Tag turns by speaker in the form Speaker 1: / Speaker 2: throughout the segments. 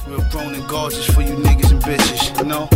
Speaker 1: Real grown and gorgeous for you niggas and bitches, you know?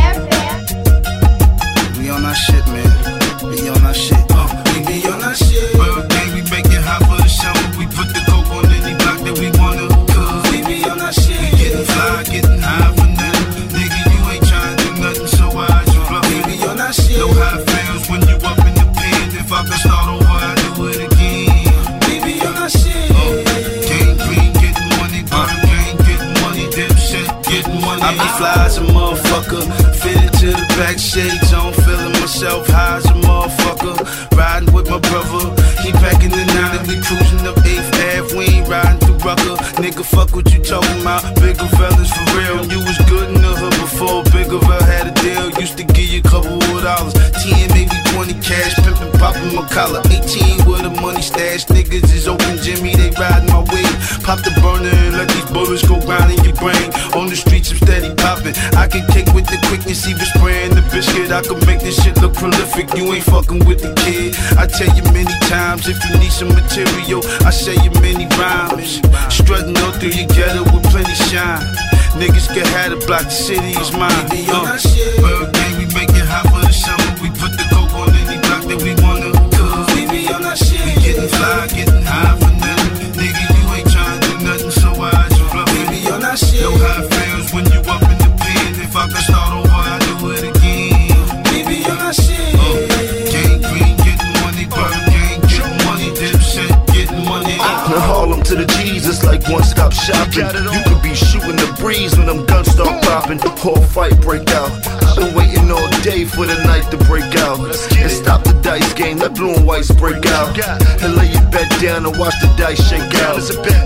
Speaker 1: We on our shit, man. We on our shit. We be on our shit. Birthday, we make it hot for the summer. We put the coke on any block that we wanna. Cause we be on our shit. We getting fly, getting high for nothing. Nigga, you ain't trying to do nothing, so why'd you bluff? We be on our shit. Know how it feels when you up in the pen. If I could start over, I'd do it again. We be on our shit. Gang green, getting money. Gang getting money. Dipshit, getting money. I be fly as a motherfucker. Fitted to the back shades on. Feeling myself high as a motherfucker. Riding with my brother. He packing the 9 and we cruising up 8th Ave. We ain't riding through Rucker. Nigga, fuck what you talking about. Bigger fellas for real. You was good in the hood before Biggerville had a deal. Used to give you a couple of dollars. 10, maybe 20 cash. Pimpin', poppin' my collar. 18 with a money stash. Niggas is open Jimmy. They riding my way. Pop the burner and let these bullets go round in your brain. On the streets I'm steady poppin'. I can kick with the quickness. Even spraying the biscuit. I can make this shit look prolific. You ain't fucking with the kid. I tell you many times. If you need some material, I say you many rhymes. Strutting all through your ghetto with plenty shine. Niggas can have the block, the city is mine. We be on our shit. Birthday, we make it hot for the summer. We put the coke on any block that we wanna. Cause we be on our shit. We getting fly, getting high for nothing. Nigga, you ain't trying to do nothing, so why'd you bluff? We be on our shit. Know how it feels when you up in the pen. If I could start over, I'd do it again. We be on our shit. Gang green, getting money. Gang getting money. Dipshit, getting money.
Speaker 2: Now Harlem to the Jesus like one-stop shopping. You could be shooting the breeze when them guns start popping. Whole fight break out. I've been waiting all day for the night to break out. And stop the dice game, let blue and whites break out. And lay your bed down and watch the dice shake out.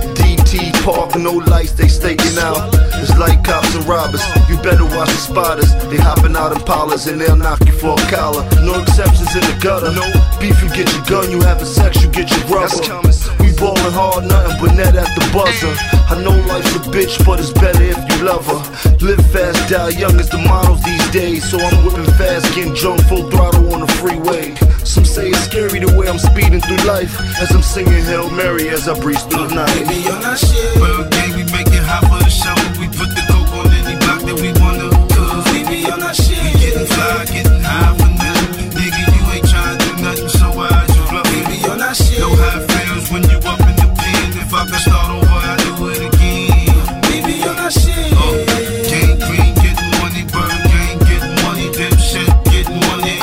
Speaker 2: DT Park, no lights, they staking out. It's like cops and robbers, you better watch the spotters. They hopping out in Pollards and they'll knock you for a collar. No exceptions in the gutter. Beef, you get your gun, you having sex, you get your rubber. We ballin' hard, nothing but net at the buzzer. I know life's a bitch, but it's better if you love her. Live fast, die young is the models these days. So I'm whipping fast, getting drunk, full throttle on the freeway. Some say it's scary the way I'm speeding through life, as I'm singing Hail Mary as I breeze through the night.
Speaker 1: We be on our shit. Birthday, we make it hot for the summer. We put the coke on any block that we wanna. Cause we be on our shit. We getting fly, getting high for nothing. Nigga, you ain't trying to do nothing, so why'd you bluff? We be on our shit. Know how it feels when you up in the pen. If I could start over, I'd do it again. We be on our shit. Gang green, getting money. Gang getting money. Dipshit, getting money.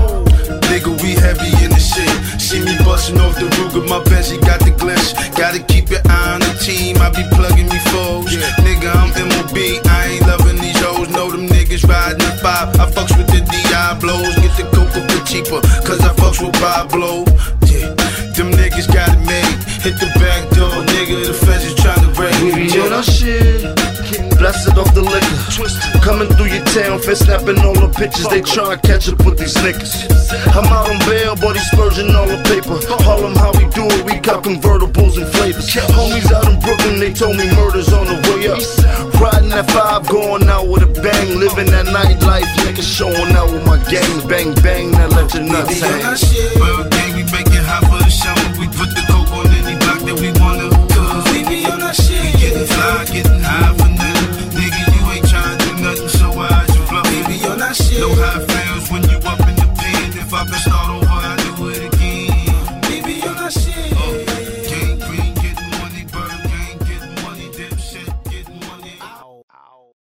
Speaker 1: Nigga, we heavy in the shit. See me bustin' off the Ruger, my Benzie got the glitch. Gotta keep your eye on the team, I be plugging me foes. Nigga, I'm MOB, I ain't loving these hoes. Know them niggas riding the 5. I fucks with the Diablos. Get the coke for cheaper, cause I fucks with Pablo. Yeah, them niggas got it made. Hit the back door, nigga, the feds is trying to break.
Speaker 2: We be on our shit. Blessed off the liquor. Coming through your town, fed snapping all the pictures. They try to catch up with these niggas. I'm out on bail, but he's splurging all the paper. Harlem, how we do it, we got convertibles and flavors. Homies out in Brooklyn, they told me murder's on the way up. Riding that 5, going out with a bang. Living that nightlife, niggas showing out with my gangs. Bang, bang, now let your nuts hang.
Speaker 1: Birthday, we make it hot for the summer. We put the coke on any block that we wanna. Cause we be on our shit. We getting fly, getting high for nothing. Nigga, you ain't trying to do nothing, so why'd you bluff? We be on our shit. Know how it feels when you up in the pen. If I could start over, I'd do it again. We be on our shit. Gang green, getting money. Gang getting money. Dipshit, getting money.